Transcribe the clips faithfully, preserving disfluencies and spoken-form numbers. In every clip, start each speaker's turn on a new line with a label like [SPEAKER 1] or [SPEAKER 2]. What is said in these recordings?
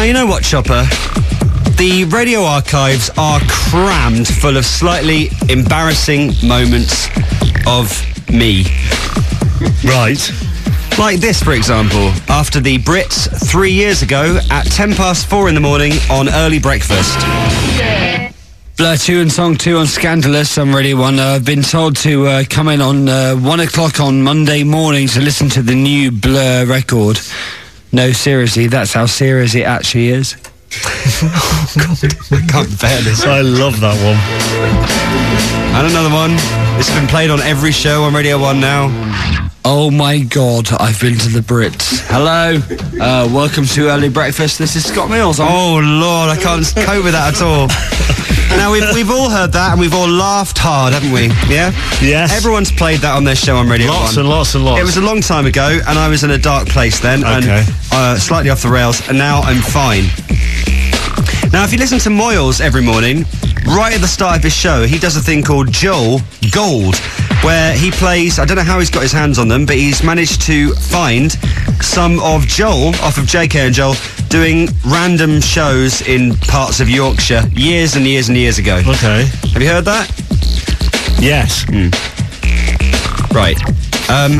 [SPEAKER 1] Now, you know what, Chopper? The radio archives are crammed full of slightly embarrassing moments of me.
[SPEAKER 2] Right.
[SPEAKER 1] Like this, for example, after the Brits three years ago at ten past four in the morning on Early Breakfast.
[SPEAKER 3] Blur two and song two on Scandalous on Radio one. Uh, I've been told to uh, come in on uh, one o'clock on Monday morning to listen to the new Blur record. No, seriously, that's how serious it actually is.
[SPEAKER 1] Oh, God, I can't bear this.
[SPEAKER 2] I love that one.
[SPEAKER 1] And another one. This has been played on every show on Radio one now.
[SPEAKER 3] Oh my God, I've been to the Brits. Hello, uh, welcome to Early Breakfast. This is Scott Mills. I'm
[SPEAKER 1] oh Lord, I can't cope with that at all. Now, we've, we've all heard that and we've all laughed hard, haven't we? Yeah?
[SPEAKER 2] Yes.
[SPEAKER 1] Everyone's played that on their show on Radio
[SPEAKER 2] Lots
[SPEAKER 1] one.
[SPEAKER 2] and lots and lots.
[SPEAKER 1] It was a long time ago and I was in a dark place then.
[SPEAKER 2] Okay.
[SPEAKER 1] And uh, slightly off the rails, and now I'm fine. Now, if you listen to Moyles every morning, right at the start of his show, he does a thing called Joel Gold, where he plays, I don't know how he's got his hands on them, but he's managed to find some of Joel, off of J K and Joel, doing random shows in parts of Yorkshire years and years and years ago.
[SPEAKER 2] Okay.
[SPEAKER 1] Have you heard that?
[SPEAKER 2] Yes.
[SPEAKER 1] Mm. Right. Um,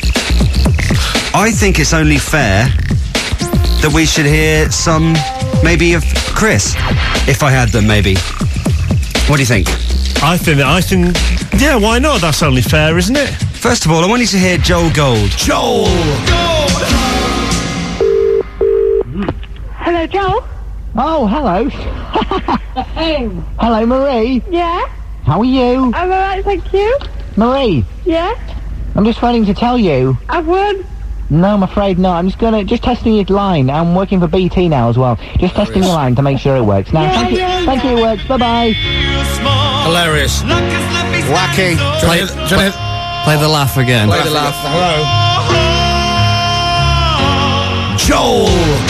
[SPEAKER 1] I think it's only fair that we should hear some, maybe, of Chris, if I had them, maybe. What do you think?
[SPEAKER 2] I think, I think, yeah, why not? That's only fair, isn't it?
[SPEAKER 1] First of all, I want you to hear Joel Gold.
[SPEAKER 2] Joel Gold!
[SPEAKER 4] Hello, Joel.
[SPEAKER 5] Oh, hello.
[SPEAKER 4] Hey.
[SPEAKER 5] Hello, Marie.
[SPEAKER 4] Yeah?
[SPEAKER 5] How are you?
[SPEAKER 4] I'm alright, thank you.
[SPEAKER 5] Marie,
[SPEAKER 4] Yeah?
[SPEAKER 5] I'm just phoning to tell you.
[SPEAKER 4] I've won.
[SPEAKER 5] No, I'm afraid not. I'm just gonna, just testing your line. I'm working for B T now as well. Just testing your line to make sure it works. Now,
[SPEAKER 4] Yeah,
[SPEAKER 5] thank you,
[SPEAKER 4] yeah,
[SPEAKER 5] thank
[SPEAKER 4] yeah.
[SPEAKER 5] you, it works. Bye-bye.
[SPEAKER 6] Hilarious.
[SPEAKER 1] Wacky.
[SPEAKER 6] Play, play, play the laugh again.
[SPEAKER 1] Play the laugh.
[SPEAKER 6] Hello.
[SPEAKER 2] Joel!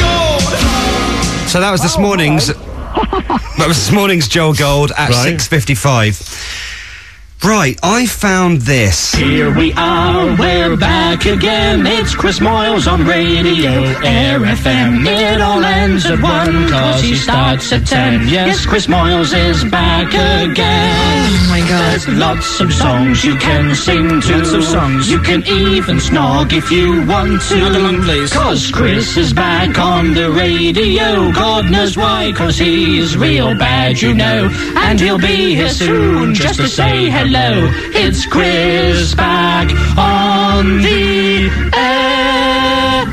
[SPEAKER 1] So that was this morning's... that was this morning's Joel Gold at
[SPEAKER 2] Right.
[SPEAKER 1] six fifty-five. Right, I found this.
[SPEAKER 7] Here we are, we're back again. It's Chris Moyles on Radio Air F M. It all ends at one, cause he starts at ten. Yes, Chris Moyles is back again.
[SPEAKER 6] Oh my God.
[SPEAKER 7] There's lots of songs you can sing to.
[SPEAKER 6] Lots of songs.
[SPEAKER 7] You can even snog if you want to.
[SPEAKER 6] Snog along, please.
[SPEAKER 7] Cause Chris is back on the radio. God knows why, cause he's real bad, you know. And he'll be here soon just to say hello. It's Chris back on the air.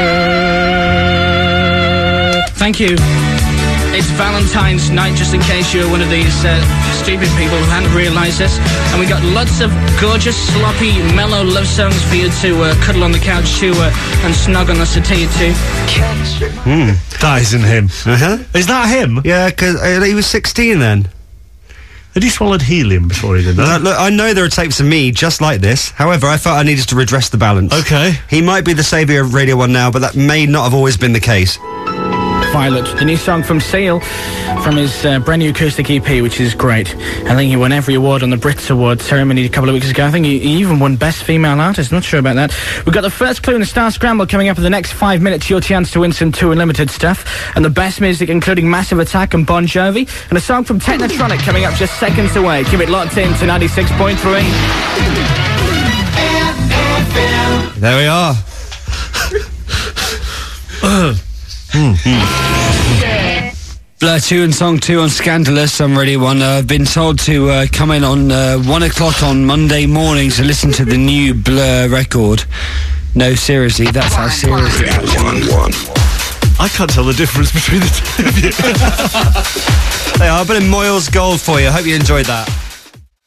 [SPEAKER 7] Yeah.
[SPEAKER 6] Thank you. It's Valentine's night, just in case you're one of these uh, stupid people who hadn't realised this. And we got lots of gorgeous, sloppy, mellow love songs for you to uh, cuddle on the couch to uh, and snog on the settee to.
[SPEAKER 1] Hmm.
[SPEAKER 2] That isn't him.
[SPEAKER 1] Uh-huh.
[SPEAKER 2] Is that him?
[SPEAKER 1] Yeah, because uh, he was sixteen then.
[SPEAKER 2] Had he swallowed helium before he did
[SPEAKER 1] Uh,
[SPEAKER 2] that?
[SPEAKER 1] look, I know there are tapes of me just like this. However, I felt I needed to redress the balance.
[SPEAKER 2] Okay.
[SPEAKER 1] He might be the saviour of Radio one now, but that may not have always been the case.
[SPEAKER 6] Violet, the new song from Seal, from his uh, brand new acoustic E P, which is great. I think he won every award on the Brits Awards ceremony a couple of weeks ago. I think he, he even won Best Female Artist. Not sure about that. We've got the first clue in the Star Scramble coming up in the next five minutes. Your chance to win some two Unlimited stuff. And the best music, including Massive Attack and Bon Jovi. And a song from Technotronic coming up just seconds away. Keep it locked in to ninety-six point three.
[SPEAKER 1] There we are.
[SPEAKER 3] Blur two and song two on Scandalous on Radio one. Uh, I've been told to uh, come in on uh, one o'clock on Monday morning to listen to the new Blur record. No, seriously, that's how serious it is.
[SPEAKER 2] I can't tell the difference between the two of you.
[SPEAKER 1] They are, but in Moyles Gold for you. I hope you enjoyed that.